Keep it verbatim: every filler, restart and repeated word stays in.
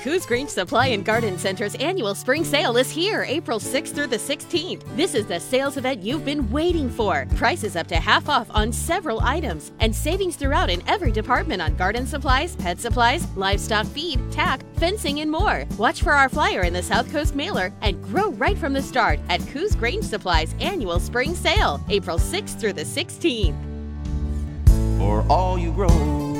Coos Grange Supply and Garden Center's annual spring sale is here April sixth through the sixteenth. This is the sales event you've been waiting for. Prices up to half off on several items and savings throughout in every department on garden supplies, pet supplies, livestock feed, tack, fencing, and more. Watch for our flyer in the South Coast mailer and grow right from the start at Coos Grange Supply's annual spring sale April sixth through the sixteenth. For all you grow